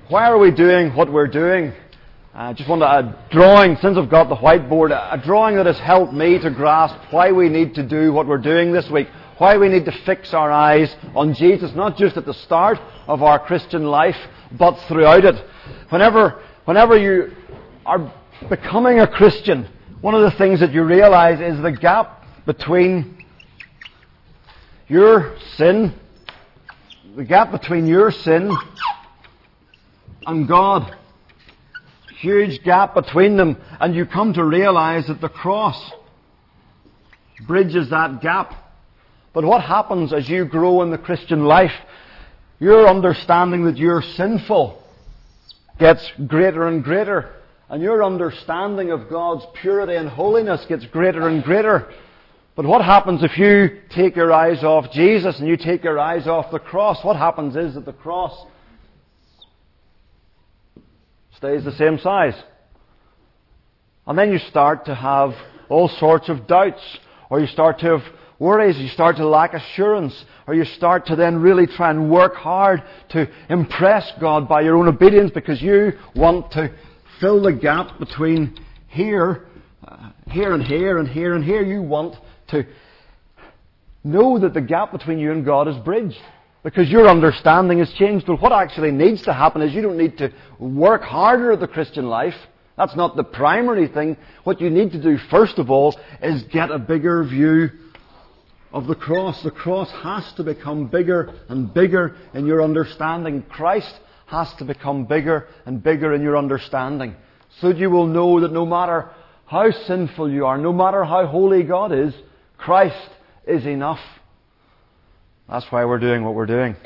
Why are we doing what we're doing? I just want a drawing, since I've got the whiteboard, a drawing that has helped me to grasp why we need to do what we're doing this week. Why we need to fix our eyes on Jesus, not just at the start of our Christian life, but throughout it. Whenever you are becoming a Christian, one of the things that you realize is the gap between your sin and God. Huge gap between them, and you come to realize that the cross bridges that gap. But what happens as you grow in the Christian life? Your understanding that you're sinful gets greater and greater, and your understanding of God's purity and holiness gets greater and greater. But what happens if you take your eyes off Jesus and you take your eyes off the cross? What happens is that the cross stays the same size. And then you start to have all sorts of doubts, or you start to have worries, you start to lack assurance, or you start to then really try and work hard to impress God by your own obedience because you want to fill the gap between here and here and here and here. You want to know that the gap between you and God is bridged, because your understanding has changed. But what actually needs to happen is you don't need to work harder at the Christian life. That's not the primary thing. What you need to do, first of all, is get a bigger view of the cross. The cross has to become bigger and bigger in your understanding. Christ has to become bigger and bigger in your understanding, so that you will know that no matter how sinful you are, no matter how holy God is, Christ is enough. That's why we're doing what we're doing.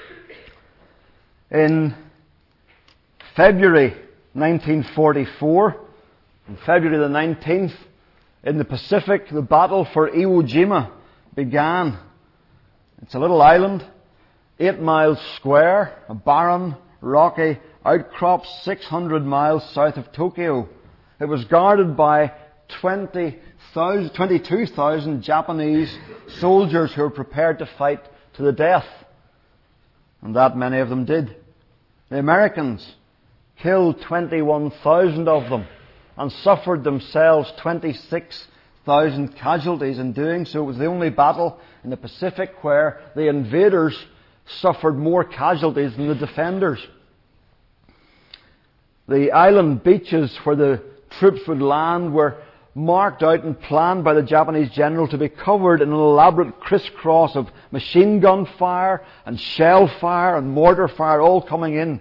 In February 1944, on February the 19th, in the Pacific, the battle for Iwo Jima began. It's a little island, 8 miles square, a barren, rocky outcrop 600 miles south of Tokyo. It was guarded by 22,000 Japanese soldiers who were prepared to fight to the death. And that many of them did. The Americans killed 21,000 of them and suffered themselves 26,000 casualties in doing so. It was the only battle in the Pacific where the invaders suffered more casualties than the defenders. The island beaches where the troops would land were marked out and planned by the Japanese general to be covered in an elaborate crisscross of machine gun fire and shell fire and mortar fire, all coming in,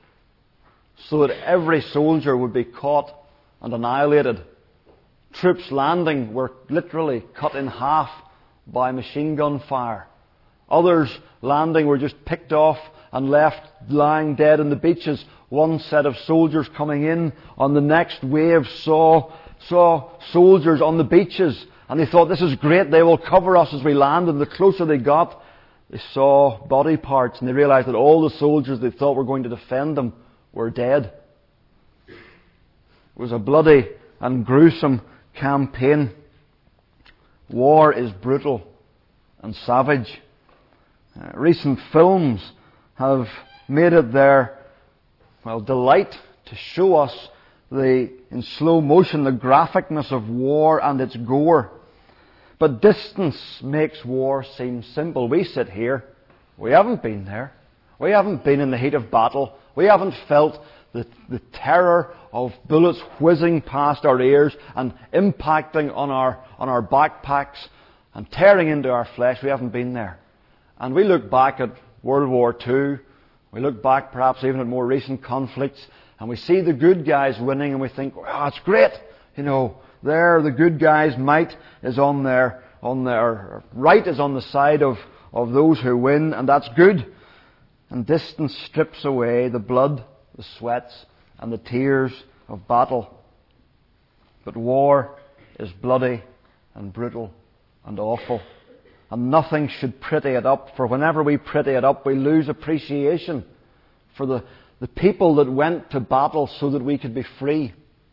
so that every soldier would be caught and annihilated. Troops landing were literally cut in half by machine gun fire. Others landing were just picked off and left lying dead on the beaches. One set of soldiers coming in on the next wave saw soldiers on the beaches, and they thought, this is great, they will cover us as we land. And the closer they got, they saw body parts, and they realized that all the soldiers they thought were going to defend them were dead. It was a bloody and gruesome campaign. War is brutal and savage. Recent films have made it their delight to show us in slow motion, the graphicness of war and its gore. But distance makes war seem simple. We sit here. We haven't been there. We haven't been in the heat of battle. We haven't felt the terror of bullets whizzing past our ears and impacting on our backpacks and tearing into our flesh. We haven't been there. And we look back at World War II. We look back perhaps even at more recent conflicts, and we see the good guys winning, and we think, wow, it's great. There the good guys' might is on their right is on the side of those who win, and that's good. And distance strips away the blood, the sweats, and the tears of battle. But war is bloody and brutal and awful. And nothing should pretty it up, for whenever we pretty it up, we lose appreciation for the people that went to battle so that we could be free.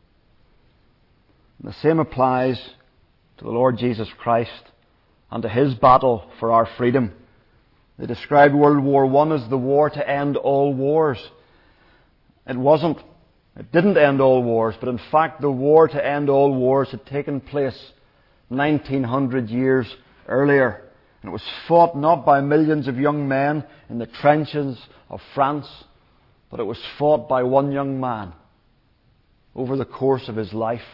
And the same applies to the Lord Jesus Christ and to His battle for our freedom. They described World War I as the war to end all wars. It wasn't. It didn't end all wars, but in fact the war to end all wars had taken place 1900 years earlier. And it was fought not by millions of young men in the trenches of France, but it was fought by one young man over the course of his life.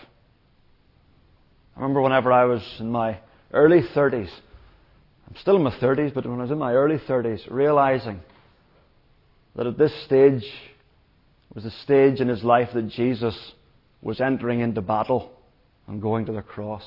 I remember whenever I was in my early 30s, I'm still in my 30s, but when I was in my early 30s, realizing that at this stage was the stage in his life that Jesus was entering into battle and going to the cross.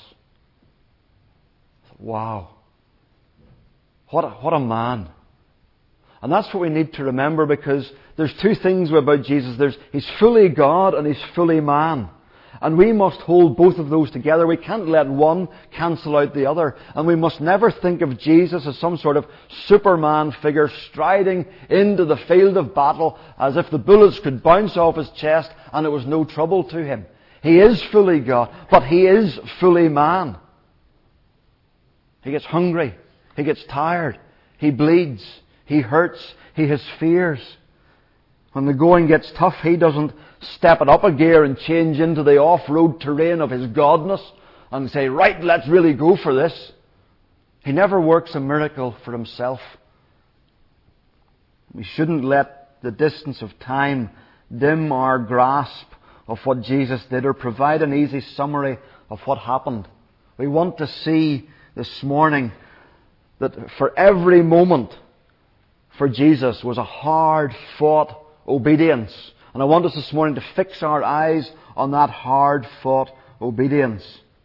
Wow. What a man. And that's what we need to remember, because there's two things about Jesus. He's fully God and He's fully man. And we must hold both of those together. We can't let one cancel out the other. And we must never think of Jesus as some sort of Superman figure striding into the field of battle as if the bullets could bounce off his chest and it was no trouble to Him. He is fully God, but He is fully man. He gets hungry. He gets tired. He bleeds. He hurts. He has fears. When the going gets tough, He doesn't step it up a gear and change into the off-road terrain of His godness and say, right, let's really go for this. He never works a miracle for Himself. We shouldn't let the distance of time dim our grasp of what Jesus did or provide an easy summary of what happened. We want to see this morning that for every moment for Jesus was a hard-fought obedience. And I want us this morning to fix our eyes on that hard-fought obedience.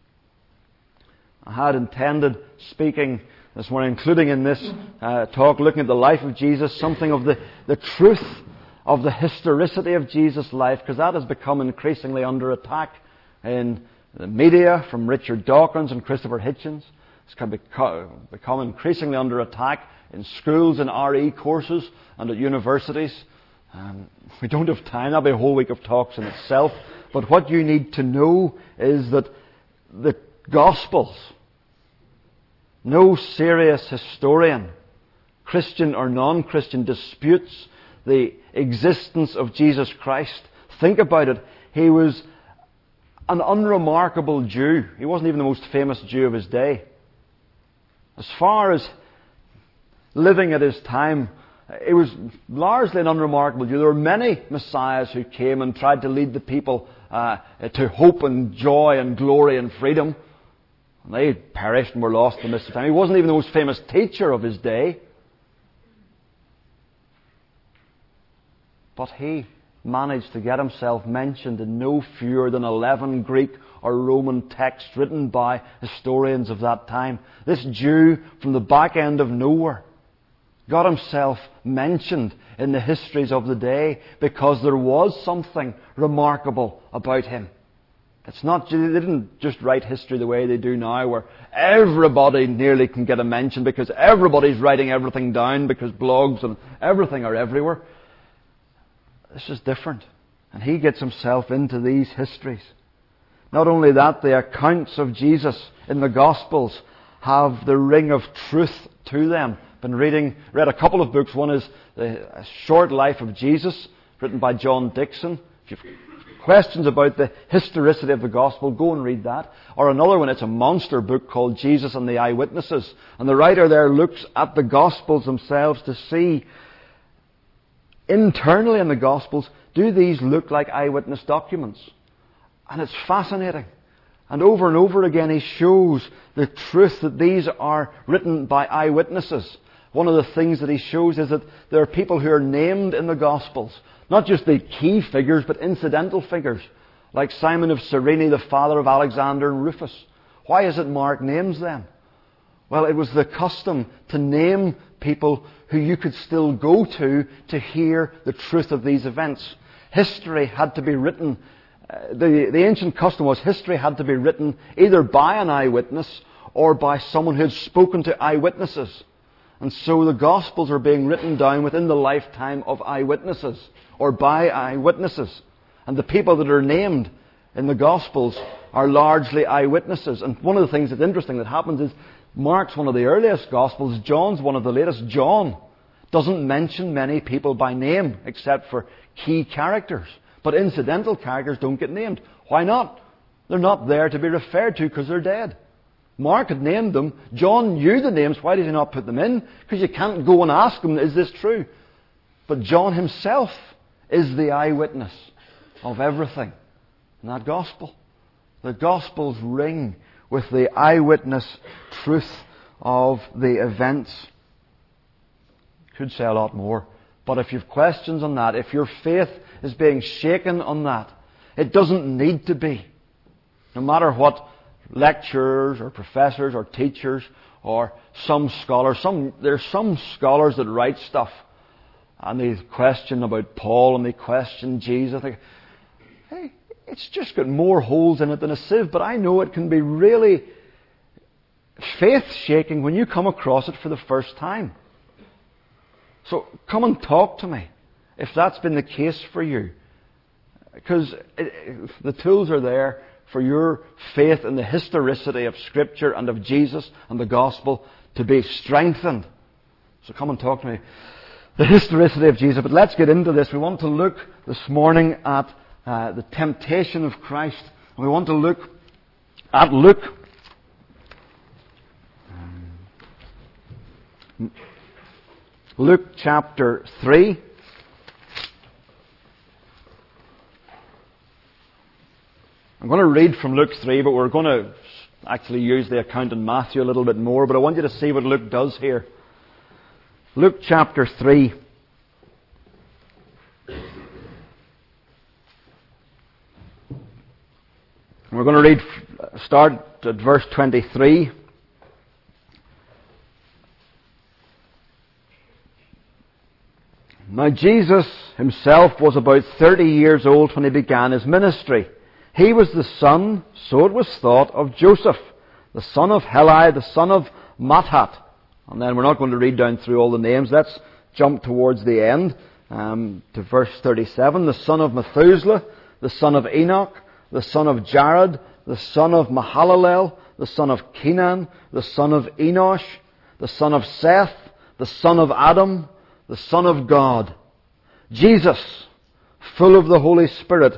I had intended speaking this morning, including in this talk, looking at the life of Jesus, something of the truth of the historicity of Jesus' life, because that has become increasingly under attack in the media from Richard Dawkins and Christopher Hitchens. It's become increasingly under attack in schools and RE courses and at universities. We don't have time. That'll be a whole week of talks in itself. But what you need to know is that the Gospels, no serious historian, Christian or non-Christian, disputes the existence of Jesus Christ. Think about it. He was an unremarkable Jew. He wasn't even the most famous Jew of his day. As far as living at his time, it was largely an unremarkable Jew. There were many messiahs who came and tried to lead the people to hope and joy and glory and freedom. And they perished and were lost in the midst of time. He wasn't even the most famous teacher of his day. But he managed to get himself mentioned in no fewer than 11 Greek or Roman texts written by historians of that time. This Jew from the back end of nowhere got himself mentioned in the histories of the day because there was something remarkable about him. It's not, they didn't just write history the way they do now, where everybody nearly can get a mention because everybody's writing everything down because blogs and everything are everywhere. This is different. And he gets himself into these histories. Not only that, the accounts of Jesus in the Gospels have the ring of truth to them. Been read a couple of books. One is A Short Life of Jesus, written by John Dixon. If you've questions about the historicity of the Gospel, go and read that. Or another one, it's a monster book called Jesus and the Eyewitnesses. And the writer there looks at the Gospels themselves to see, internally in the Gospels, do these look like eyewitness documents? And it's fascinating. And over again he shows the truth that these are written by eyewitnesses. One of the things that he shows is that there are people who are named in the Gospels. Not just the key figures, but incidental figures. Like Simon of Cyrene, the father of Alexander and Rufus. Why is it Mark names them? Well, it was the custom to name people who you could still go to hear the truth of these events. History had to be written. The ancient custom was history had to be written either by an eyewitness or by someone who had spoken to eyewitnesses. And so the Gospels are being written down within the lifetime of eyewitnesses or by eyewitnesses. And the people that are named in the Gospels are largely eyewitnesses. And one of the things that's interesting that happens is Mark's one of the earliest Gospels. John's one of the latest. John Doesn't mention many people by name except for key characters. But incidental characters don't get named. Why not? They're not there to be referred to because they're dead. Mark had named them. John knew the names. Why did he not put them in? Because you can't go and ask him, is this true? But John himself is the eyewitness of everything in that gospel. The Gospels ring with the eyewitness truth of the events. Could say a lot more. But if you've questions on that, if your faith is being shaken on that, it doesn't need to be. No matter what lecturers or professors or teachers or some scholars, there's some scholars that write stuff and they question about Paul and they question Jesus. They think, hey, it's just got more holes in it than a sieve, but I know it can be really faith-shaking when you come across it for the first time. So come and talk to me if that's been the case for you. Because the tools are there for your faith in the historicity of Scripture and of Jesus and the Gospel to be strengthened. So come and talk to me. The historicity of Jesus. But let's get into this. We want to look this morning at the temptation of Christ. And we want to look at Luke chapter 3. I'm going to read from Luke 3, but we're going to actually use the account in Matthew a little bit more. But I want you to see what Luke does here. Luke chapter 3. We're going to start at verse 23. Now Jesus himself was about 30 years old when he began his ministry. He was the son, so it was thought, of Joseph, the son of Heli, the son of Matthat. And then we're not going to read down through all the names. Let's jump towards the end to verse 37. The son of Methuselah, the son of Enoch, the son of Jared, the son of Mahalalel, the son of Kenan, the son of Enosh, the son of Seth, the son of Adam, the Son of God. Jesus, full of the Holy Spirit,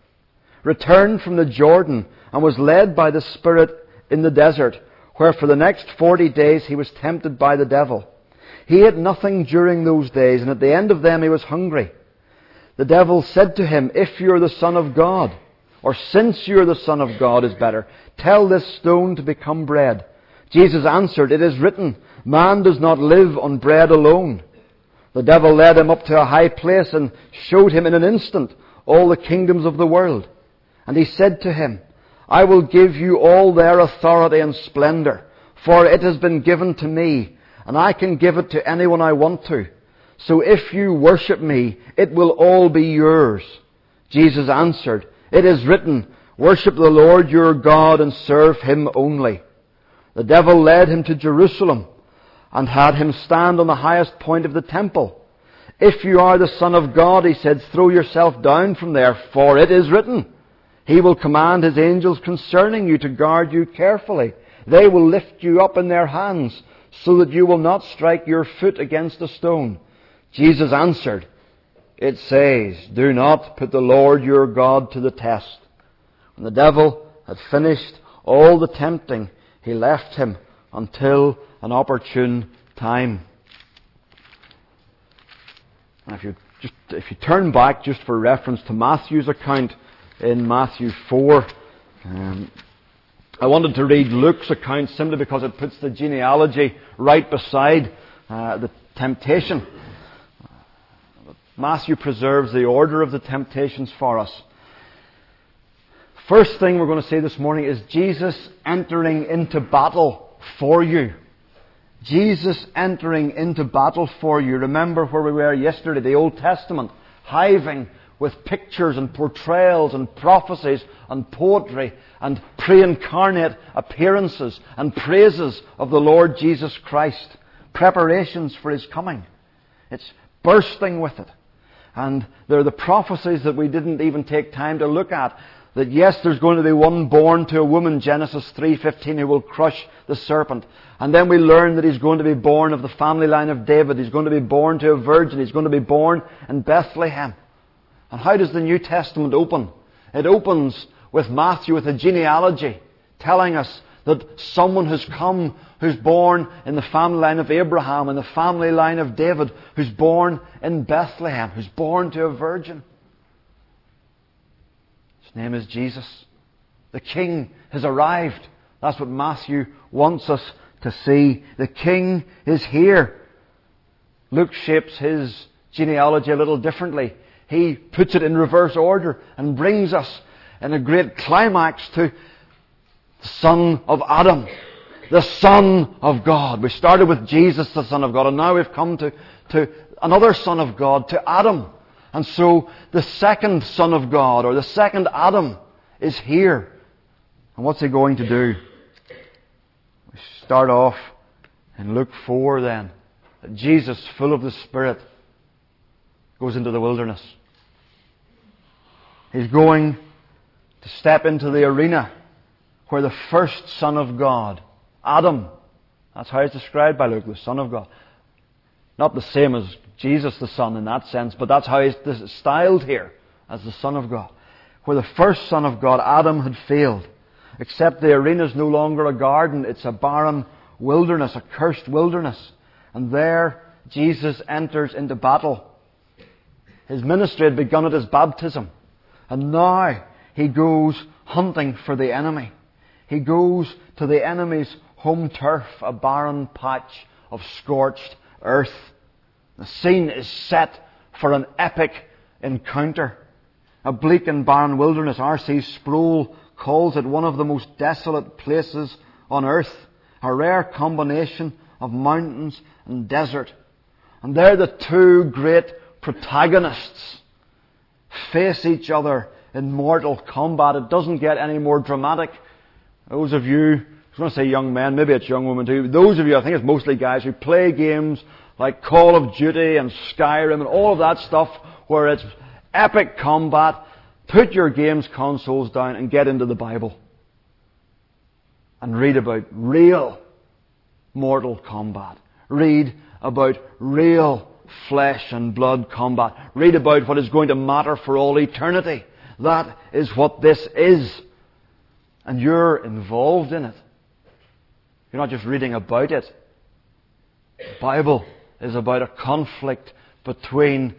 returned from the Jordan and was led by the Spirit in the desert, where for the next 40 days he was tempted by the devil. He ate nothing during those days, and at the end of them he was hungry. The devil said to him, "If you are the Son of God, or since you are the Son of God is better, tell this stone to become bread." Jesus answered, "It is written, man does not live on bread alone." The devil led him up to a high place and showed him in an instant all the kingdoms of the world. And he said to him, "I will give you all their authority and splendor, for it has been given to me, and I can give it to anyone I want to. So if you worship me, it will all be yours." Jesus answered, "It is written, worship the Lord your God and serve Him only." The devil led him to Jerusalem and had him stand on the highest point of the temple. "If you are the Son of God," he said, "throw yourself down from there, for it is written, He will command His angels concerning you to guard you carefully. They will lift you up in their hands, so that you will not strike your foot against a stone." Jesus answered, "It says, do not put the Lord your God to the test." When the devil had finished all the tempting, he left him until an opportune time. Now if you turn back just for reference to Matthew's account in Matthew 4, I wanted to read Luke's account simply because it puts the genealogy right beside the temptation. Matthew preserves the order of the temptations for us. First thing we're going to see this morning is Jesus entering into battle for you. Jesus entering into battle for you. Remember where we were yesterday, the Old Testament, hiving with pictures and portrayals and prophecies and poetry and pre-incarnate appearances and praises of the Lord Jesus Christ. Preparations for His coming. It's bursting with it. And there are the prophecies that we didn't even take time to look at. That yes, there's going to be one born to a woman, Genesis 3:15, who will crush the serpent. And then we learn that He's going to be born of the family line of David. He's going to be born to a virgin. He's going to be born in Bethlehem. And how does the New Testament open? It opens with Matthew with a genealogy telling us that someone has come who's born in the family line of Abraham and the family line of David, who's born in Bethlehem, who's born to a virgin. His name is Jesus. The King has arrived. That's what Matthew wants us to see. The King is here. Luke shapes his genealogy a little differently. He puts it in reverse order and brings us in a great climax to the Son of Adam, the Son of God. We started with Jesus, the Son of God, and now we've come to another Son of God, to Adam. And so the second Son of God, or the second Adam, is here. And what's He going to do? We start off in Luke 4 then. That Jesus, full of the Spirit, goes into the wilderness. He's going to step into the arena where the first Son of God, Adam, that's how it's described by Luke, the Son of God. Not the same as Jesus the Son in that sense, but that's how he's styled here, as the Son of God. Where the first Son of God, Adam, had failed. Except the arena is no longer a garden, it's a barren wilderness, a cursed wilderness. And there, Jesus enters into battle. His ministry had begun at His baptism. And now, He goes hunting for the enemy. He goes to the enemy's home turf, a barren patch of scorched earth. The scene is set for an epic encounter. A bleak and barren wilderness. R.C. Sproul calls it one of the most desolate places on earth. A rare combination of mountains and desert. And there the two great protagonists face each other in mortal combat. It doesn't get any more dramatic. Those of you, I was going to say young men, maybe it's young women too, those of you, I think it's mostly guys who play games like Call of Duty and Skyrim and all of that stuff where it's epic combat, put your games consoles down and get into the Bible. And read about real mortal combat. Read about real flesh and blood combat. Read about what is going to matter for all eternity. That is what this is. And you're involved in it. You're not just reading about it. The Bible is about a conflict between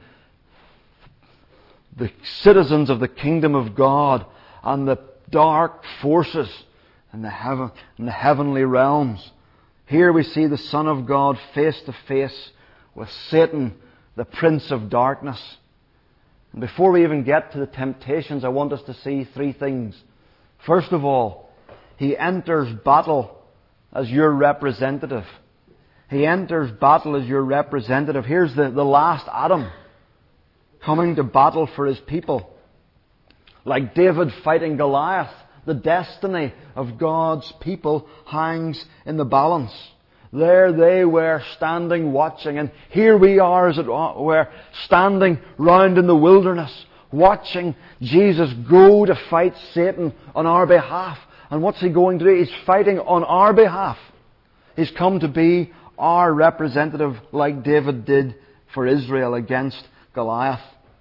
the citizens of the kingdom of God and the dark forces in the heavenly realms. Here we see the Son of God face to face with Satan, the prince of darkness. And before we even get to the temptations, I want us to see three things. First of all, He enters battle as your representative. He enters battle as your representative. Here's the last Adam coming to battle for his people. Like David fighting Goliath, the destiny of God's people hangs in the balance. There they were standing watching, and here we are, as it were, standing round in the wilderness, watching Jesus go to fight Satan on our behalf. And what's He going to do? He's fighting on our behalf. He's come to be our representative like David did for Israel against Goliath.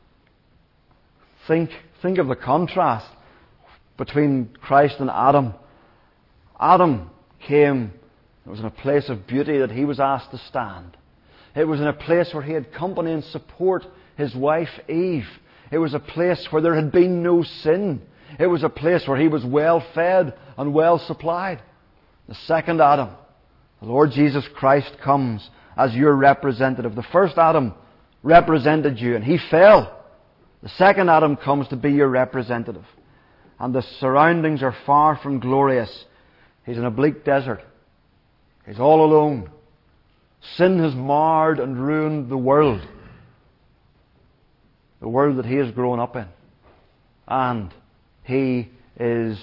Think of the contrast between Christ and Adam. Adam came, it was in a place of beauty that he was asked to stand. It was in a place where he had company and support, his wife Eve. It was a place where there had been no sin. It was a place where he was well fed and well supplied. The second Adam, the Lord Jesus Christ, comes as your representative. The first Adam represented you and he fell. The second Adam comes to be your representative. And the surroundings are far from glorious. He's in a bleak desert. He's all alone. Sin has marred and ruined the world. The world that he has grown up in. And he is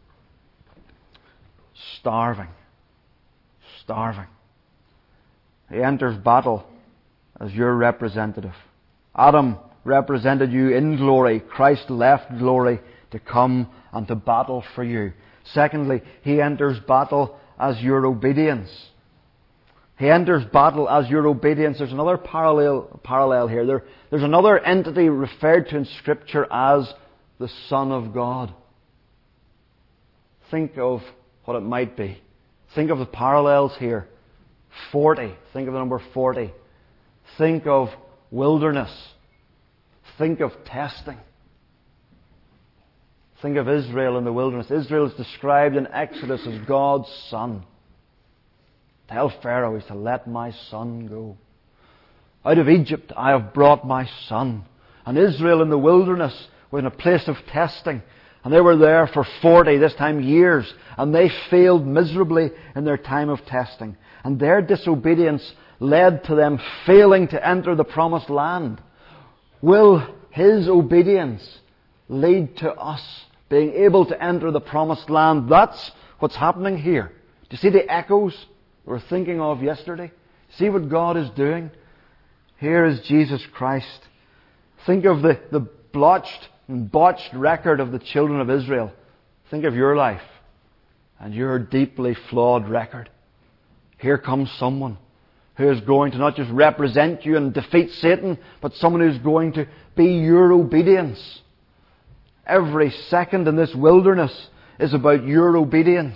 starving. Starving. He enters battle as your representative. Adam represented you in glory. Christ left glory to come and to battle for you. Secondly, He enters battle as your obedience. He enters battle as your obedience. There's another parallel here. There's another entity referred to in Scripture as the Son of God. Think of what it might be. Think of the parallels here. 40. Think of the number 40. Think of wilderness. Think of testing. Think of Israel in the wilderness. Israel is described in Exodus as God's son. Tell Pharaoh he's to let my son go. Out of Egypt I have brought my son. And Israel in the wilderness was in a place of testing. And they were there for 40, this time years. And they failed miserably in their time of testing. And their disobedience led to them failing to enter the promised land. Will His obedience lead to us being able to enter the promised land? That's what's happening here. Do you see the echoes we were thinking of yesterday? See what God is doing? Here is Jesus Christ. Think of the blotched and botched record of the children of Israel. Think of your life and your deeply flawed record. Here comes someone who is going to not just represent you and defeat Satan, but someone who's going to be your obedience. Every second in this wilderness is about your obedience.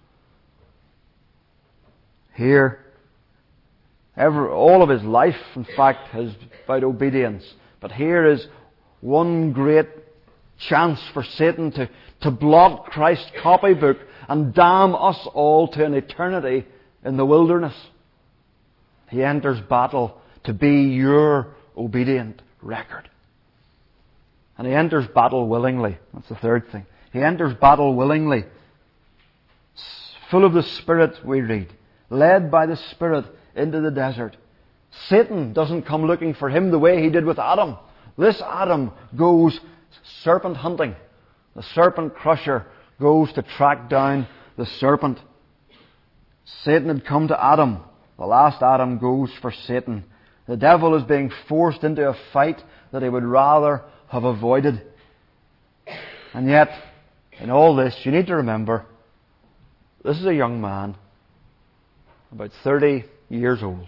Here, all of his life, in fact, is about obedience. But here is one great chance for Satan to blot Christ's copybook and damn us all to an eternity in the wilderness. He enters battle to be your obedient record. And He enters battle willingly. That's the third thing. He enters battle willingly. Full of the Spirit, we read. Led by the Spirit into the desert. Satan doesn't come looking for him the way he did with Adam. This Adam goes serpent hunting. The serpent crusher goes to track down the serpent. Satan had come to Adam. The last Adam goes for Satan. The devil is being forced into a fight that he would rather have avoided. And yet, in all this, you need to remember, this is a young man, about 30 years old.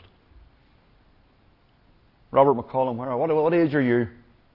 Robert McCollum, what age are you?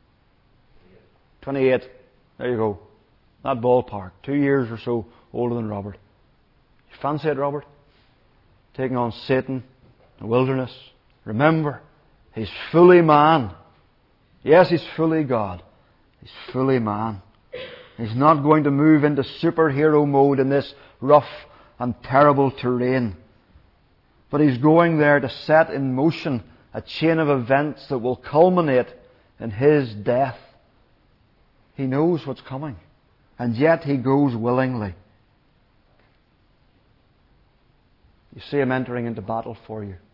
28. There you go. That ballpark. 2 years or so older than Robert. You fancy it, Robert? Taking on Satan, the wilderness. Remember, he's fully man. Yes, he's fully God. He's fully man. He's not going to move into superhero mode in this rough and terrible terrain. But he's going there to set in motion a chain of events that will culminate in his death. He knows what's coming. And yet he goes willingly. You see him entering into battle for you.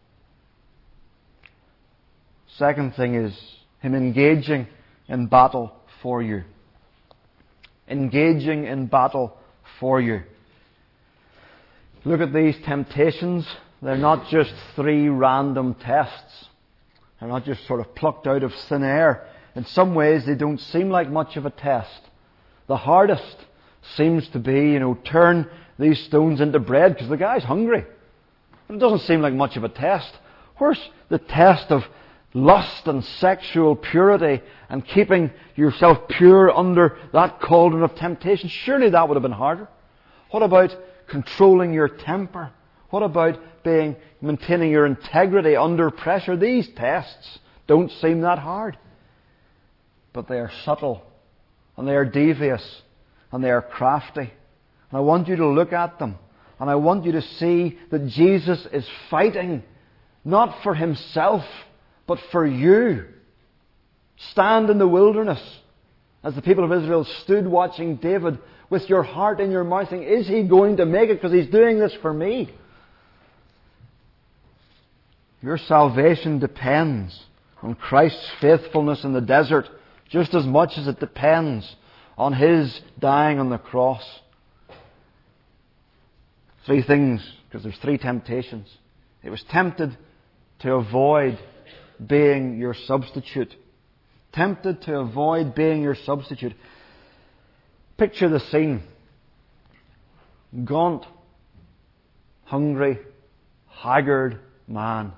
Second thing is him engaging in battle for you. Engaging in battle for you. Look at these temptations. They're not just 3 random tests. They're not just sort of plucked out of thin air. In some ways, they don't seem like much of a test. The hardest seems to be, turn these stones into bread, because the guy's hungry. But it doesn't seem like much of a test. Where's the test of lust and sexual purity and keeping yourself pure under that cauldron of temptation? Surely that would have been harder. What about controlling your temper? What about maintaining your integrity under pressure? These tests don't seem that hard. But they are subtle, and they are devious, and they are crafty. And I want you to look at them, and I want you to see that Jesus is fighting, not for Himself, but for you. Stand in the wilderness, as the people of Israel stood watching David, with your heart in your mouth, thinking, is he going to make it? Because he's doing this for me. Your salvation depends on Christ's faithfulness in the desert, just as much as it depends on His dying on the cross. 3 things, because there's 3 temptations. He was tempted to avoid being your substitute. Tempted to avoid being your substitute. Picture the scene. Gaunt, hungry, haggard man,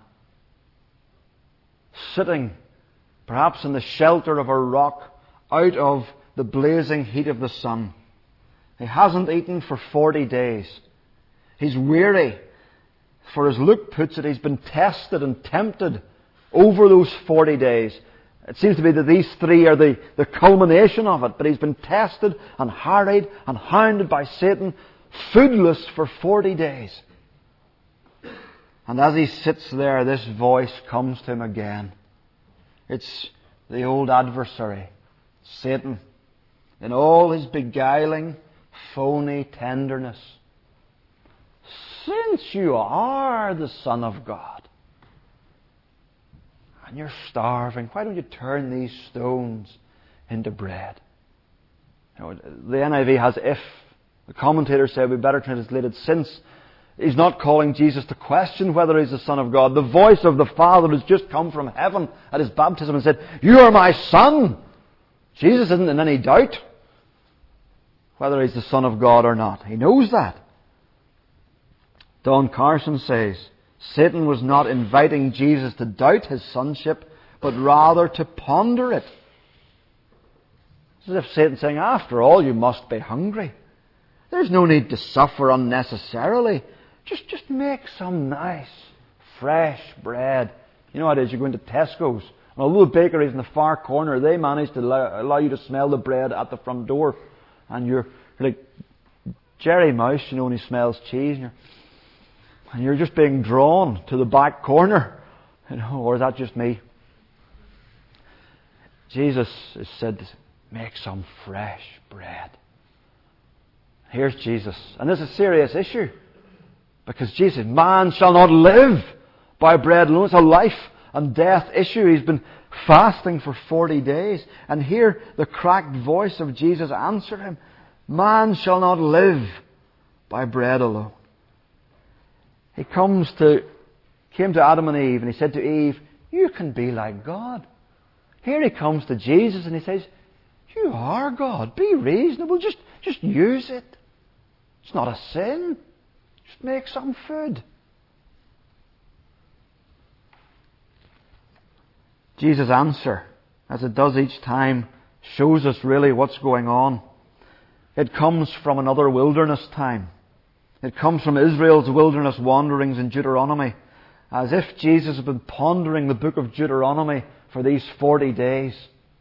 sitting perhaps in the shelter of a rock out of the blazing heat of the sun. He hasn't eaten for 40 days. He's weary. For as Luke puts it, he's been tested and tempted over those 40 days. It seems to be that these three are the culmination of it. But he's been tested and harried and hounded by Satan, foodless for 40 days. And as he sits there, this voice comes to him again. It's the old adversary, Satan, in all his beguiling, phony tenderness. Since you are the Son of God, and you're starving, why don't you turn these stones into bread? You know, the NIV has if. The commentators say we better translate it since. He's not calling Jesus to question whether he's the Son of God. The voice of the Father has just come from heaven at his baptism and said, "You are my Son." Jesus isn't in any doubt whether he's the Son of God or not. He knows that. Don Carson says, Satan was not inviting Jesus to doubt his sonship, but rather to ponder it. It's as if Satan's saying, after all, you must be hungry. There's no need to suffer unnecessarily. Just make some nice, fresh bread. You know how it is, you go into Tesco's, and although the bakery's in the far corner, they manage to allow you to smell the bread at the front door. And you're like Jerry Mouse, you know, when he smells cheese, and you're just being drawn to the back corner. You know, or is that just me? Jesus has said, make some fresh bread. Here's Jesus. And this is a serious issue. Because Jesus said, man shall not live by bread alone. It's a life and death issue. He's been fasting for 40 days. And here the cracked voice of Jesus answered him, man shall not live by bread alone. He came to Adam and Eve and he said to Eve, you can be like God. Here he comes to Jesus and he says, you are God. Be reasonable. Just use it. It's not a sin. Just make some food. Jesus' answer, as it does each time, shows us really what's going on. It comes from another wilderness time. It comes from Israel's wilderness wanderings in Deuteronomy. As if Jesus had been pondering the book of Deuteronomy for these 40 days.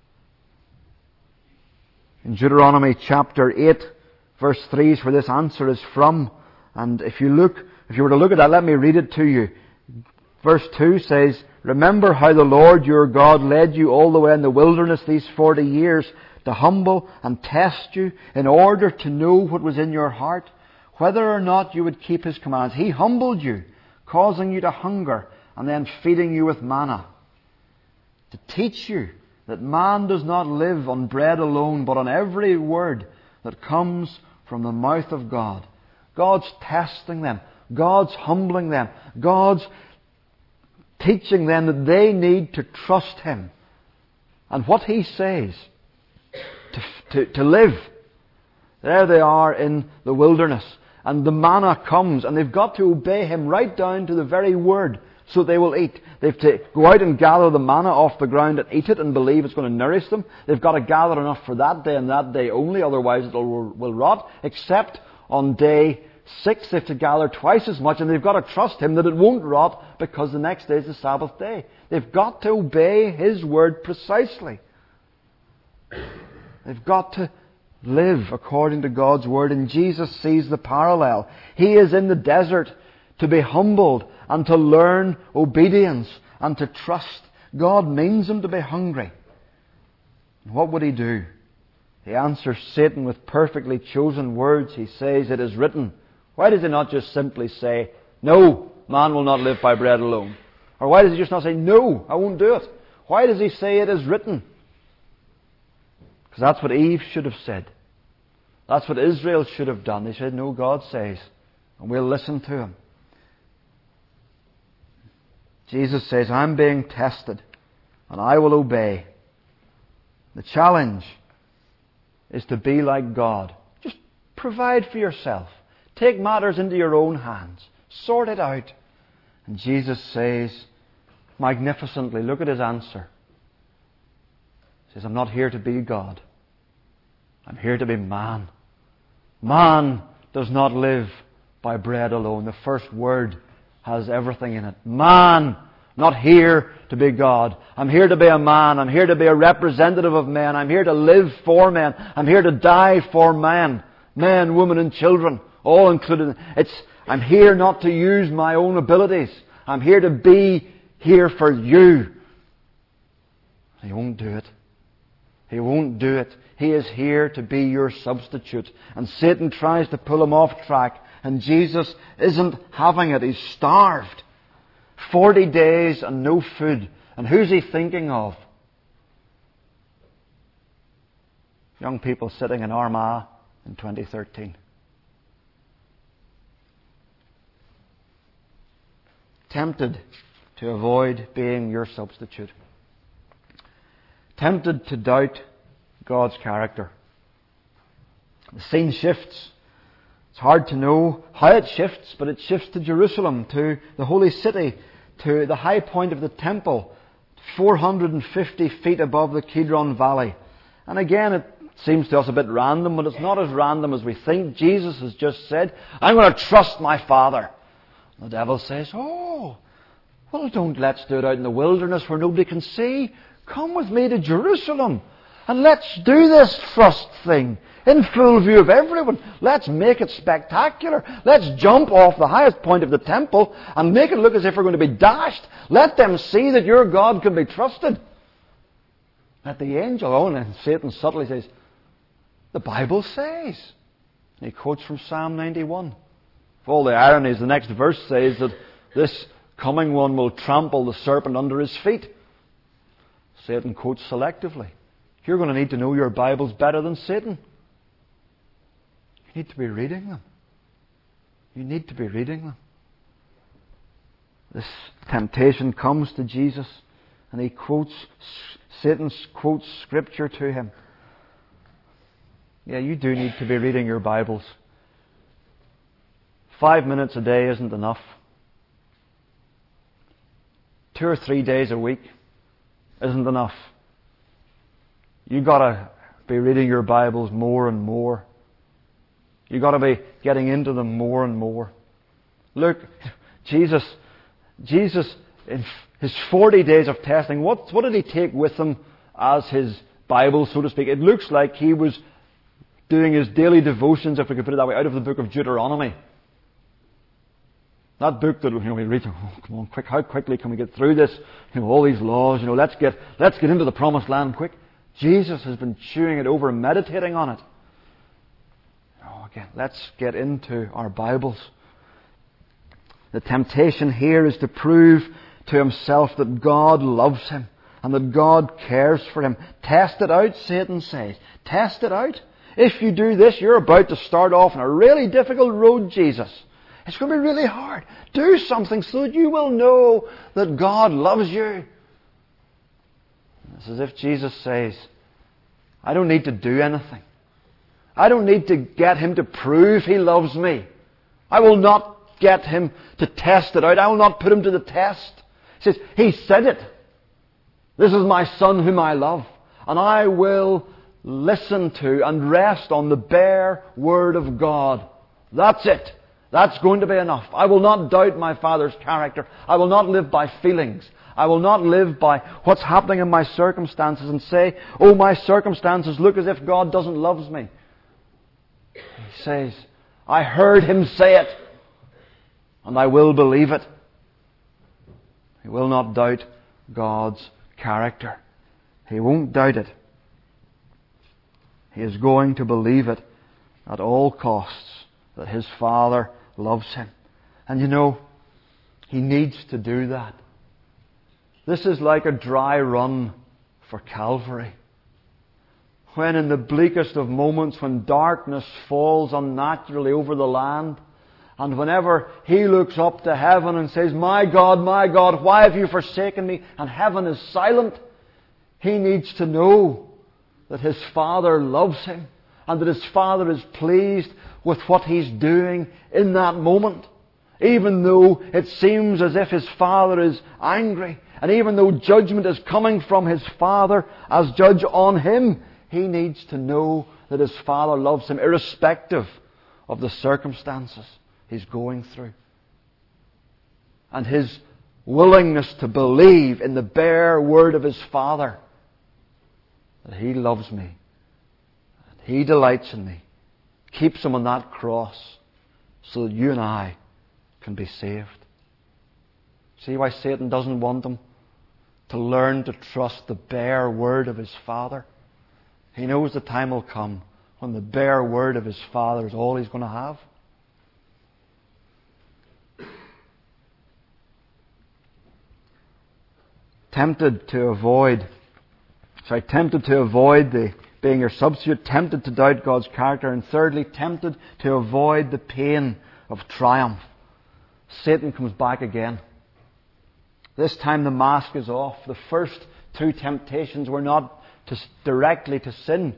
In Deuteronomy chapter 8, verse 3 is where this answer is from. And if you were to look at that, let me read it to you. Verse 2 says, remember how the Lord your God led you all the way in the wilderness these 40 years to humble and test you in order to know what was in your heart, whether or not you would keep His commands. He humbled you, causing you to hunger and then feeding you with manna, to teach you that man does not live on bread alone, but on every word that comes from the mouth of God. God's testing them. God's humbling them. God's teaching them that they need to trust Him. And what He says to live. There they are in the wilderness. And the manna comes and they've got to obey Him right down to the very word so they will eat. They've to go out and gather the manna off the ground and eat it and believe it's going to nourish them. They've got to gather enough for that day and that day only, otherwise it will rot. Except on day 6 they have to gather twice as much, and they've got to trust Him that it won't rot because the next day is the Sabbath day. They've got to obey His word precisely. They've got to live according to God's word, and Jesus sees the parallel. He is in the desert to be humbled and to learn obedience and to trust. God means him to be hungry. What would He do? He answers Satan with perfectly chosen words. He says, it is written. Why does He not just simply say, no, man will not live by bread alone? Or why does He just not say, no, I won't do it? Why does He say it is written? Because that's what Eve should have said. That's what Israel should have done. They said, no, God says, and we'll listen to Him. Jesus says, I'm being tested, and I will obey. The challenge is to be like God. Just provide for yourself. Take matters into your own hands. Sort it out. And Jesus says, magnificently, look at his answer. He says, I'm not here to be God. I'm here to be man. Man does not live by bread alone. The first word has everything in it. Man, not here to be God. I'm here to be a man. I'm here to be a representative of men. I'm here to live for men. I'm here to die for men. Men, women and children, all included. I'm here not to use my own abilities. I'm here to be here for you. He won't do it. He won't do it. He is here to be your substitute. And Satan tries to pull him off track. And Jesus isn't having it. He's starved. 40 days and no food. And who's he thinking of? Young people sitting in Armagh in 2013. Tempted to avoid being your substitute. Tempted to doubt God's character. The scene shifts. It's hard to know how it shifts, but it shifts to Jerusalem, to the holy city, to the high point of the temple, 450 feet above the Kidron Valley. And again, it seems to us a bit random, but it's not as random as we think. Jesus has just said, I'm going to trust my Father. The devil says, oh, well, let's do it out in the wilderness where nobody can see. Come with me to Jerusalem and let's do this trust thing in full view of everyone. Let's make it spectacular. Let's jump off the highest point of the temple and make it look as if we're going to be dashed. Let them see that your God can be trusted. At the angel, and Satan subtly says, the Bible says. And he quotes from Psalm 91. For all the ironies, the next verse says that this coming one will trample the serpent under his feet. Satan quotes selectively. You're going to need to know your Bibles better than Satan. You need to be reading them. You need to be reading them. This temptation comes to Jesus and Satan quotes Scripture to him. Yeah, you do need to be reading your Bibles. 5 minutes a day isn't enough. 2 or 3 days a week isn't enough. You've got to be reading your Bibles more and more. You've got to be getting into them more and more. Look, Jesus, in his 40 days of testing, what did he take with him as his Bible, so to speak? It looks like he was doing his daily devotions, if we could put it that way, out of the book of Deuteronomy. That book that we read, oh, come on, quick, how quickly can we get through this? All these laws, let's get into the promised land quick. Jesus has been chewing it over, meditating on it. Again, let's get into our Bibles. The temptation here is to prove to himself that God loves him and that God cares for him. Test it out, Satan says. Test it out. If you do this, you're about to start off on a really difficult road, Jesus. It's going to be really hard. Do something so that you will know that God loves you. It's as if Jesus says, I don't need to do anything. I don't need to get him to prove he loves me. I will not get him to test it out. I will not put him to the test. He says, he said it. This is my Son whom I love. And I will listen to and rest on the bare Word of God. That's it. That's going to be enough. I will not doubt my Father's character. I will not live by feelings. I will not live by what's happening in my circumstances and say, oh, my circumstances look as if God doesn't love me. He says, I heard him say it, and I will believe it. He will not doubt God's character. He won't doubt it. He is going to believe it at all costs, that his Father loves him. And he needs to do that. This is like a dry run for Calvary. When in the bleakest of moments, when darkness falls unnaturally over the land, and whenever he looks up to heaven and says, my God, why have you forsaken me? And heaven is silent. He needs to know that his Father loves him and that his Father is pleased with what he's doing in that moment. Even though it seems as if his Father is angry, and even though judgment is coming from his Father as judge on him, he needs to know that his Father loves him irrespective of the circumstances he's going through. And his willingness to believe in the bare word of his Father that he loves me, that he delights in me, keeps him on that cross so that you and I can be saved. See why Satan doesn't want them to learn to trust the bare word of his Father? He knows the time will come when the bare word of his Father is all he's going to have. Tempted to avoid being your substitute, tempted to doubt God's character, and thirdly, tempted to avoid the pain of triumph. Satan comes back again. This time the mask is off. The first two temptations were not directly to sin.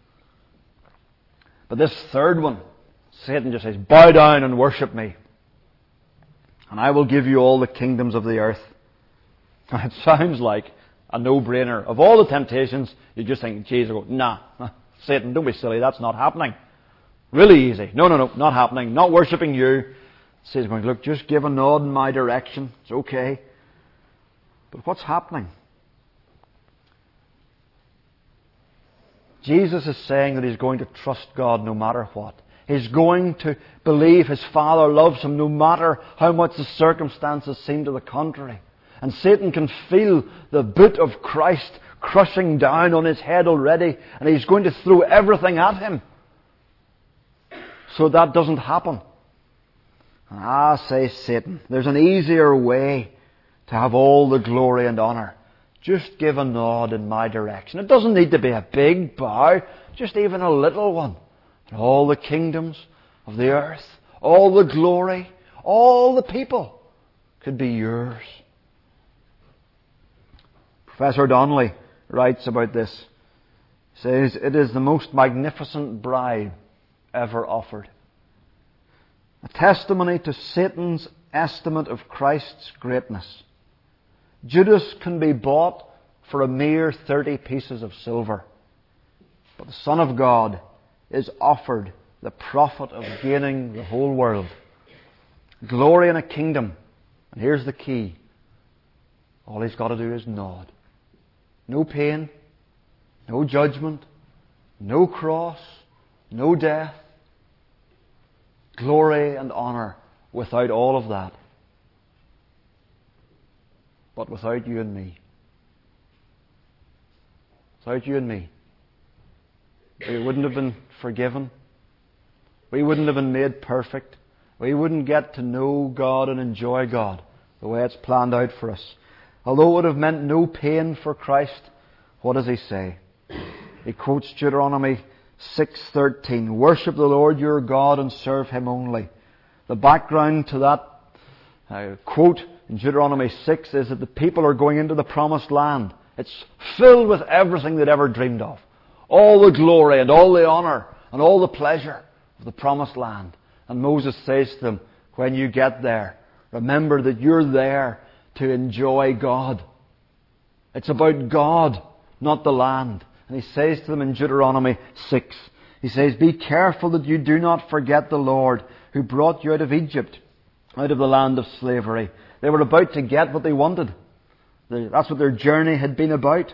But this third one, Satan just says, bow down and worship me, and I will give you all the kingdoms of the earth. It sounds like a no-brainer. Of all the temptations, you just think, Jesus, go, nah, Satan, don't be silly, that's not happening. Really easy. No, not happening. Not worshipping you. Satan's going, look, just give a nod in my direction. It's okay. But what's happening? Jesus is saying that he's going to trust God no matter what. He's going to believe his Father loves him no matter how much the circumstances seem to the contrary. And Satan can feel the boot of Christ crushing down on his head already, and he's going to throw everything at him. So that doesn't happen. Says Satan, there's an easier way to have all the glory and honour. Just give a nod in my direction. It doesn't need to be a big bow, just even a little one. And all the kingdoms of the earth, all the glory, all the people could be yours. Professor Donnelly writes about this. He says, it is the most magnificent bribe ever offered. A testimony to Satan's estimate of Christ's greatness. Judas can be bought for a mere 30 pieces of silver. But the Son of God is offered the profit of gaining the whole world. Glory in a kingdom. And here's the key. All he's got to do is nod. No pain, no judgment, no cross, no death. Glory and honour without all of that. But without you and me. Without you and me. We wouldn't have been forgiven. We wouldn't have been made perfect. We wouldn't get to know God and enjoy God the way it's planned out for us. Although it would have meant no pain for Christ, what does he say? He quotes Deuteronomy 6:13. Worship the Lord your God and serve him only. The background to that quote in Deuteronomy 6 is that the people are going into the promised land. It's filled with everything they'd ever dreamed of. All the glory and all the honour and all the pleasure of the promised land. And Moses says to them, when you get there, remember that you're there to enjoy God. It's about God, not the land. And he says to them in Deuteronomy 6, he says, be careful that you do not forget the Lord who brought you out of Egypt, out of the land of slavery. They were about to get what they wanted. That's what their journey had been about.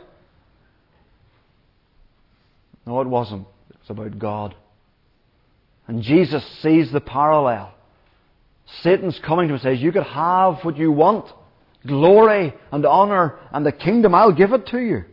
No, it wasn't. It was about God. And Jesus sees the parallel. Satan's coming to him and says, you could have what you want. Glory and honour and the kingdom, I'll give it to you.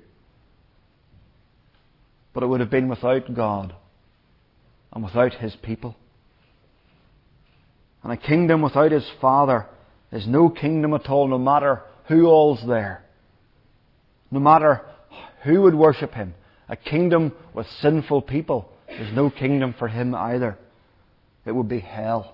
But it would have been without God and without his people. And a kingdom without his Father is no kingdom at all, no matter who all's there. No matter who would worship him. A kingdom with sinful people is no kingdom for him either. It would be hell.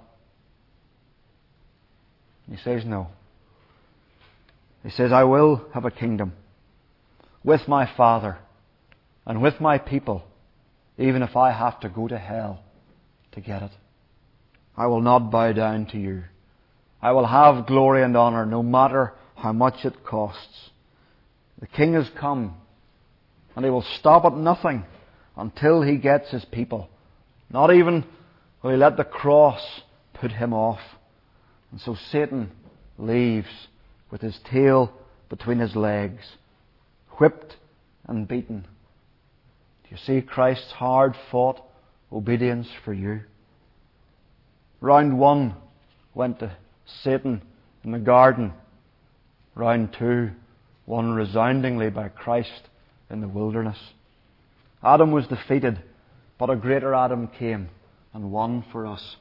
He says no. He says, I will have a kingdom with my Father and with my people even if I have to go to hell to get it. I will not bow down to you. I will have glory and honour no matter how much it costs. The King has come, and He will stop at nothing until He gets His people. Not even will He let the cross put Him off. And so Satan leaves with his tail between his legs, whipped and beaten. Do you see Christ's hard-fought obedience for you? Round 1 went to Satan in the garden. Round 2 won resoundingly by Christ in the wilderness. Adam was defeated, but a greater Adam came and won for us.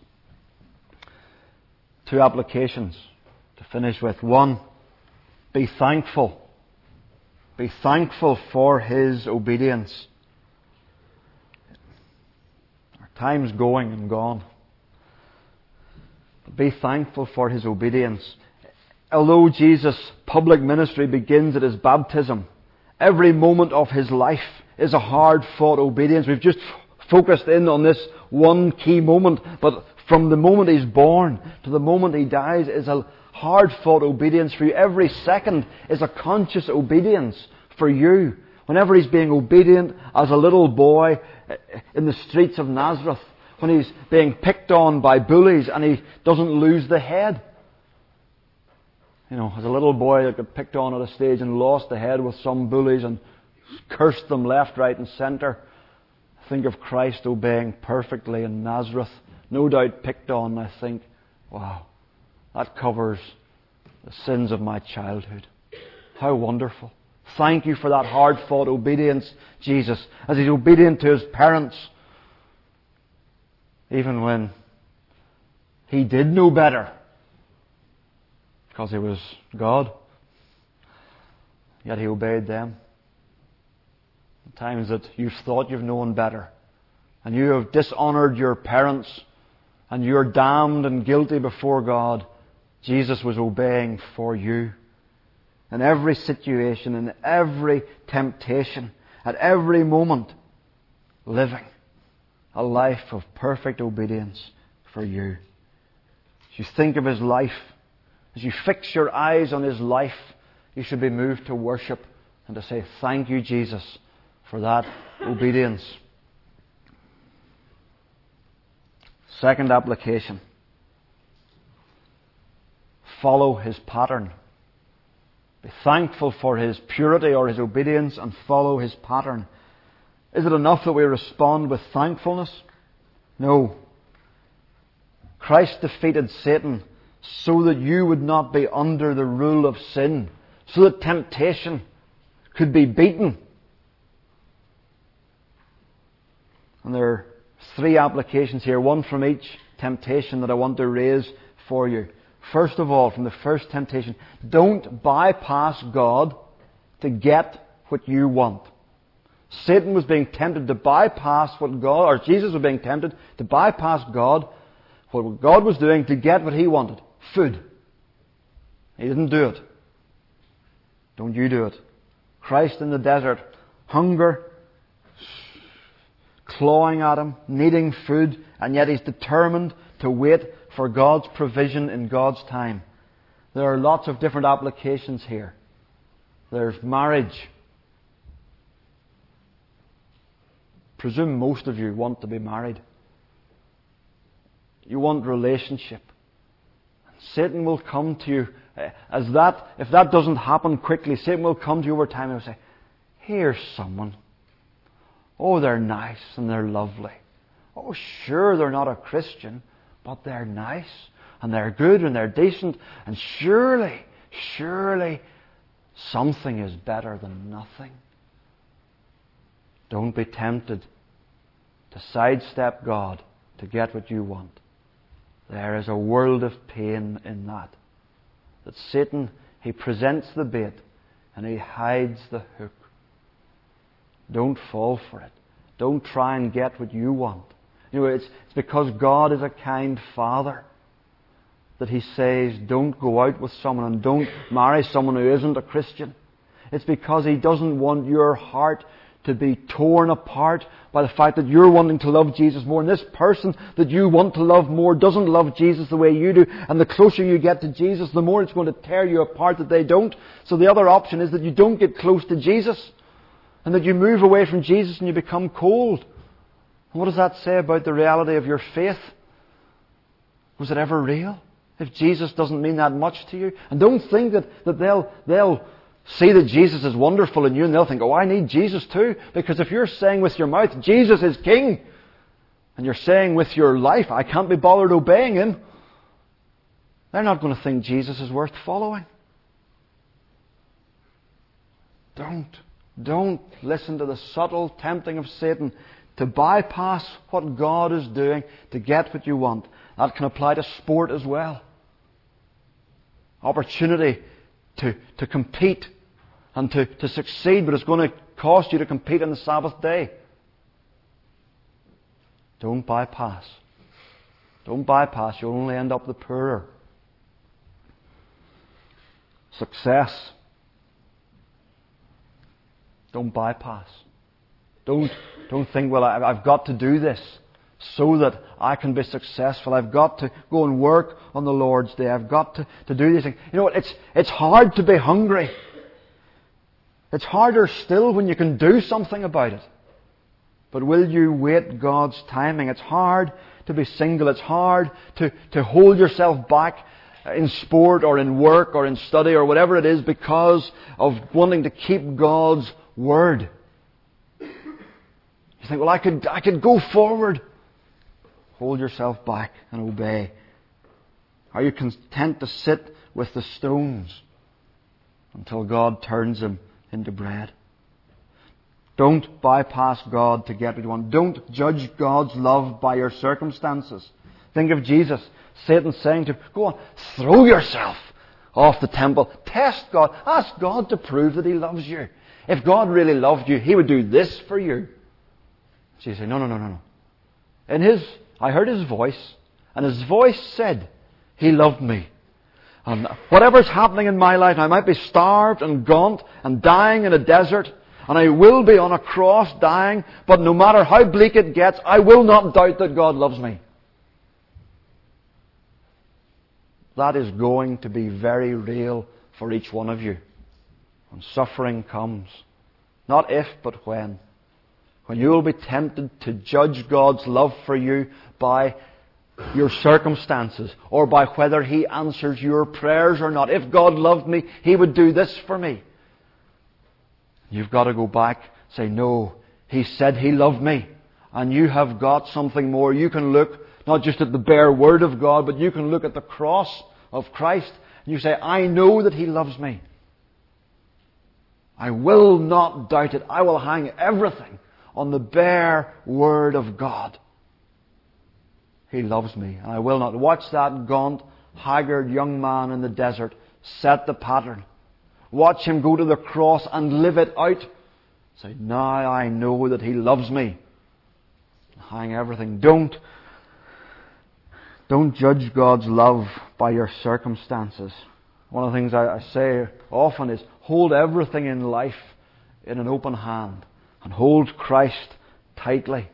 2 applications to finish with. 1, be thankful. Be thankful for His obedience. Our time's going and gone. But be thankful for His obedience. Although Jesus' public ministry begins at His baptism, every moment of His life is a hard-fought obedience. We've just focused in on this one key moment, but from the moment He's born to the moment He dies is a hard-fought obedience for you. Every second is a conscious obedience for you. Whenever He's being obedient as a little boy in the streets of Nazareth, when He's being picked on by bullies and He doesn't lose the head. You know, as a little boy that got picked on at a stage and lost the head with some bullies and cursed them left, right and centre. Think of Christ obeying perfectly in Nazareth. No doubt picked on, I think, wow, that covers the sins of my childhood. How wonderful. Thank you for that hard-fought obedience, Jesus, as He's obedient to His parents. Even when He did know better, because He was God, yet He obeyed them. The times that you've thought you've known better, and you have dishonoured your parents, and you're damned and guilty before God, Jesus was obeying for you. In every situation, in every temptation, at every moment, living a life of perfect obedience for you. As you think of His life, as you fix your eyes on His life, you should be moved to worship and to say, thank you, Jesus, for that obedience. Second application. Follow His pattern. Be thankful for His purity or His obedience and follow His pattern. Is it enough that we respond with thankfulness? No. Christ defeated Satan so that you would not be under the rule of sin, so that temptation could be beaten. And there are 3 applications here, one from each temptation that I want to raise for you. First of all, from the first temptation, don't bypass God to get what you want. Satan was being tempted to bypass what God, or Jesus was being tempted to bypass God, what God was doing to get what He wanted. Food. He didn't do it. Don't you do it. Christ in the desert, hunger, clawing at Him, needing food, and yet He's determined to wait for God's provision in God's time. There are lots of different applications here. There's marriage. Presume most of you want to be married. You want relationship. Satan will come to you if that doesn't happen quickly, Satan will come to you over time and will say, here's someone. Oh, they're nice and they're lovely. Oh, sure, they're not a Christian, but they're nice and they're good and they're decent, and surely something is better than nothing. Don't be tempted to sidestep God to get what you want. There is a world of pain in that. That Satan, he presents the bait and he hides the hook. Don't fall for it. Don't try and get what you want. You know, it's because God is a kind Father that He says, don't go out with someone and don't marry someone who isn't a Christian. It's because He doesn't want your heart to be torn apart by the fact that you're wanting to love Jesus more, and this person that you want to love more doesn't love Jesus the way you do, and the closer you get to Jesus, the more it's going to tear you apart that they don't. So the other option is that you don't get close to Jesus, and that you move away from Jesus and you become cold. And what does that say about the reality of your faith? Was it ever real? If Jesus doesn't mean that much to you? And don't think that they'll see that Jesus is wonderful in you and they'll think, oh, I need Jesus too. Because if you're saying with your mouth, Jesus is King, and you're saying with your life, I can't be bothered obeying Him, they're not going to think Jesus is worth following. Don't listen to the subtle tempting of Satan to bypass what God is doing to get what you want. That can apply to sport as well. Opportunity to compete and to succeed, but it's going to cost you to compete on the Sabbath day. Don't bypass. Don't bypass. You'll only end up the poorer. Success. Don't bypass. Don't think, well, I've got to do this so that I can be successful. I've got to go and work on the Lord's Day. I've got to do these things. You know what? It's hard to be hungry. It's harder still when you can do something about it. But will you wait God's timing? It's hard to be single. It's hard to hold yourself back in sport or in work or in study or whatever it is because of wanting to keep God's Word. You think, well, I could go forward. Hold yourself back and obey. Are you content to sit with the stones until God turns them into bread? Don't bypass God to get what you want. Don't judge God's love by your circumstances. Think of Jesus. Satan saying to him, go on, throw yourself off the temple. Test God. Ask God to prove that He loves you. If God really loved you, He would do this for you. So you say, no. I heard His voice, and His voice said, He loved me. And whatever's happening in my life, I might be starved and gaunt and dying in a desert, and I will be on a cross dying, but no matter how bleak it gets, I will not doubt that God loves me. That is going to be very real for each one of you when suffering comes. Not if, but when. When you will be tempted to judge God's love for you by your circumstances or by whether He answers your prayers or not. If God loved me, He would do this for me. You've got to go back and say, no, He said He loved me. And you have got something more. You can look not just at the bare Word of God, but you can look at the cross of Christ. And you say, I know that He loves me. I will not doubt it. I will hang everything on the bare Word of God. He loves me, and I will not. Watch that gaunt, haggard young man in the desert set the pattern. Watch him go to the cross and live it out. Say, now I know that He loves me. Hang everything. Don't judge God's love by your circumstances. One of the things I say often is hold everything in life in an open hand and hold Christ tightly.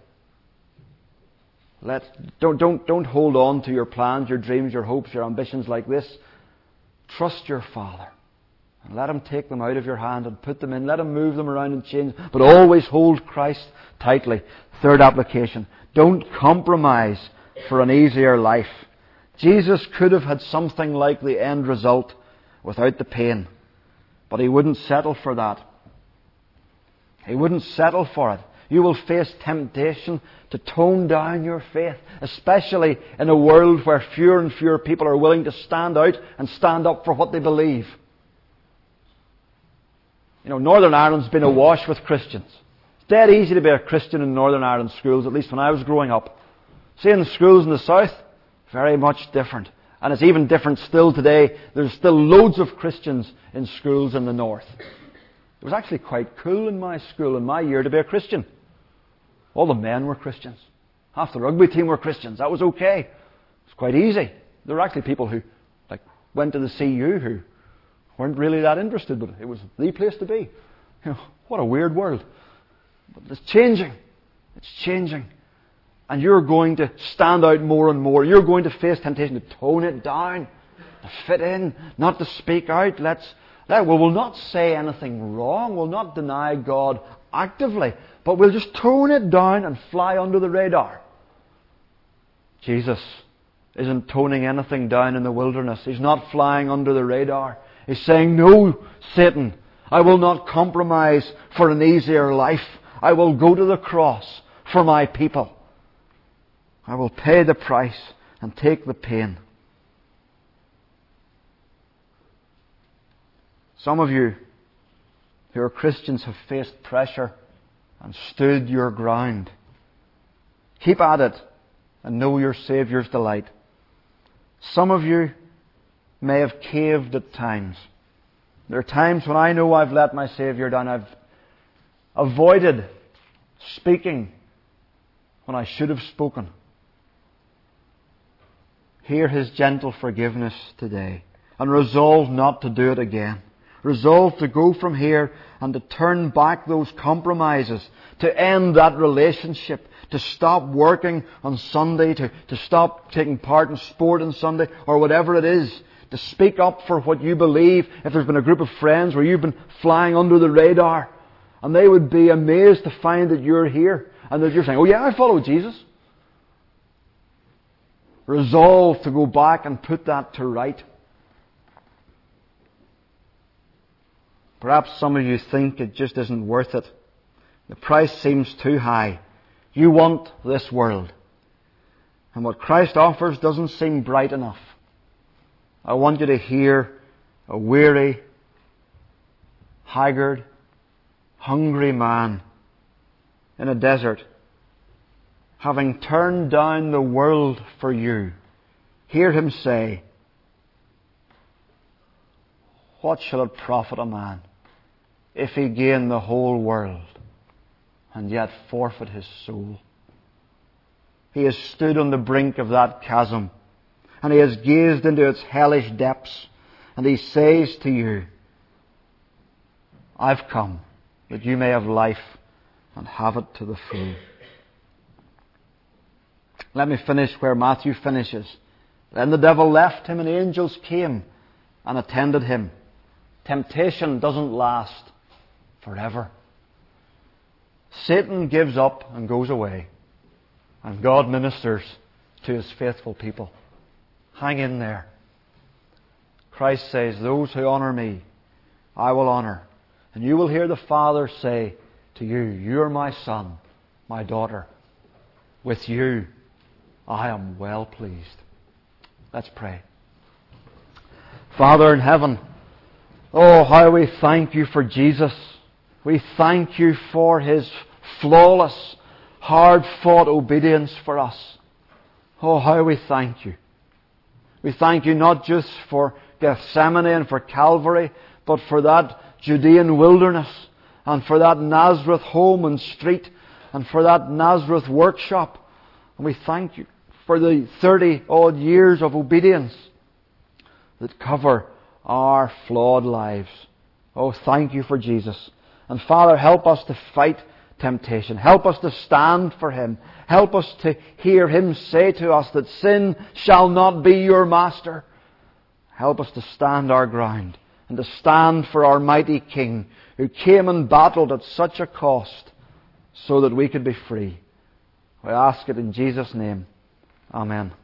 Don't hold on to your plans, your dreams, your hopes, your ambitions like this. Trust your Father and let Him take them out of your hand and put them in. Let Him move them around and change, but always hold Christ tightly. Third application: don't compromise for an easier life. Jesus could have had something like the end result without the pain, but He wouldn't settle for that. He wouldn't settle for it. You will face temptation to tone down your faith, especially in a world where fewer and fewer people are willing to stand out and stand up for what they believe. You know, Northern Ireland's been awash with Christians. It's dead easy to be a Christian in Northern Ireland schools, at least when I was growing up. See, in the schools in the south, very much different. And it's even different still today. There's still loads of Christians in schools in the north. It was actually quite cool in my school in my year to be a Christian. All the men were Christians. Half the rugby team were Christians. That was okay. It was quite easy. There were actually people who went to the CU who weren't really that interested, but it was the place to be. You know, what a weird world. But it's changing. It's changing. And you're going to stand out more and more. You're going to face temptation to tone it down, to fit in, not to speak out. We'll not say anything wrong. We'll not deny God actively. But we'll just tone it down and fly under the radar. Jesus isn't toning anything down in the wilderness. He's not flying under the radar. He's saying, no, Satan, I will not compromise for an easier life. I will go to the cross for my people. I will pay the price and take the pain. Some of you who are Christians have faced pressure and stood your ground. Keep at it and know your Saviour's delight. Some of you may have caved at times. There are times when I know I've let my Saviour down. I've avoided speaking when I should have spoken. Hear His gentle forgiveness today and resolve not to do it again. Resolve to go from here and to turn back those compromises, to end that relationship, to stop working on Sunday, to stop taking part in sport on Sunday, or whatever it is, to speak up for what you believe. If there's been a group of friends where you've been flying under the radar, and they would be amazed to find that you're here, and that you're saying, oh yeah, I follow Jesus. Resolve to go back and put that to right. Perhaps some of you think it just isn't worth it. The price seems too high. You want this world. And what Christ offers doesn't seem bright enough. I want you to hear a weary, haggard, hungry man in a desert, having turned down the world for you. Hear him say, what shall it profit a man if he gain the whole world and yet forfeit his soul? He has stood on the brink of that chasm, and he has gazed into its hellish depths, and he says to you, I've come that you may have life and have it to the full. Let me finish where Matthew finishes. Then the devil left him, and angels came and attended him. Temptation doesn't last forever. Satan gives up and goes away, and God ministers to His faithful people. Hang in there. Christ says, those who honour me, I will honour. And you will hear the Father say to you, you are my son, my daughter. With you I am well pleased. Let's pray. Father in heaven, oh, how we thank you for Jesus. We thank you for His flawless, hard-fought obedience for us. Oh, how we thank you. We thank you not just for Gethsemane and for Calvary, but for that Judean wilderness, and for that Nazareth home and street, and for that Nazareth workshop. And we thank you for the 30-odd years of obedience that cover our flawed lives. Oh, thank you for Jesus. And Father, help us to fight temptation. Help us to stand for Him. Help us to hear Him say to us that sin shall not be your master. Help us to stand our ground and to stand for our mighty King who came and battled at such a cost so that we could be free. We ask it in Jesus' name. Amen.